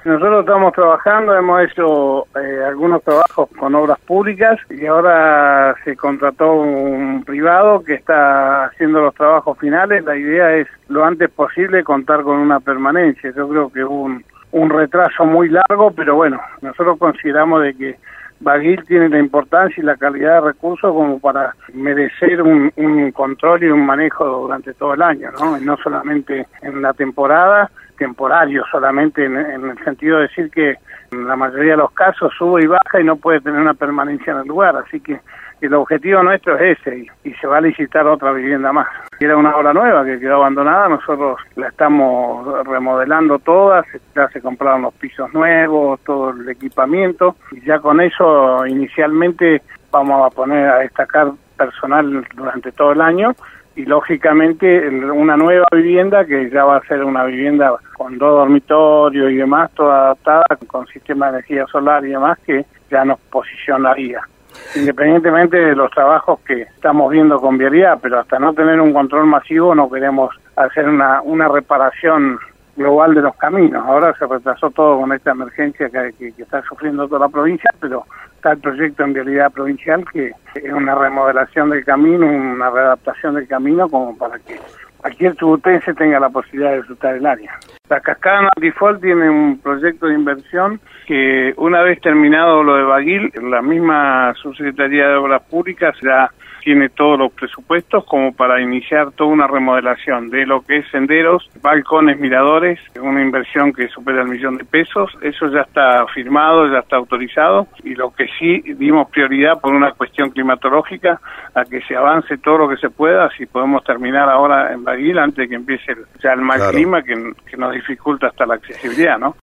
Nosotros estamos trabajando, hemos hecho algunos trabajos con obras públicas y ahora se contrató un privado que está haciendo los trabajos finales. La idea es lo antes posible contar con una permanencia. Yo creo que hubo un retraso muy largo, pero bueno, nosotros consideramos de que Baguil tiene la importancia y la calidad de recursos como para merecer un control y un manejo durante todo el año, ¿no? Y no solamente en la temporada, temporario solamente en el sentido de decir que en la mayoría de los casos sube y baja y no puede tener una permanencia en el lugar, así que el objetivo nuestro es ese y se va a licitar otra vivienda más. Era una obra nueva que quedó abandonada, nosotros la estamos remodelando toda, ya se compraron los pisos nuevos, todo el equipamiento y ya con eso inicialmente vamos a poner a destacar personal durante todo el año y lógicamente una nueva vivienda que ya va a ser una vivienda con 2 dormitorios y demás, toda adaptada con sistema de energía solar y demás que ya nos posicionaría. Independientemente de los trabajos que estamos viendo con vialidad, pero hasta no tener un control masivo no queremos hacer una reparación global de los caminos. Ahora se retrasó todo con esta emergencia que está sufriendo toda la provincia, pero está el proyecto en vialidad provincial que es una remodelación del camino, una readaptación del camino como para que cualquier chubutense tenga la posibilidad de disfrutar del área. La Cascada Notifold tiene un proyecto de inversión que una vez terminado lo de Baguil, la misma Subsecretaría de Obras Públicas ya tiene todos los presupuestos como para iniciar toda una remodelación de lo que es senderos, balcones, miradores, una inversión que supera el $1.000.000, eso ya está firmado, ya está autorizado y lo que sí dimos prioridad por una cuestión climatológica a que se avance todo lo que se pueda, si podemos terminar ahora en Baguil antes de que empiece ya el mal clima que nos dificulta hasta la accesibilidad, ¿no?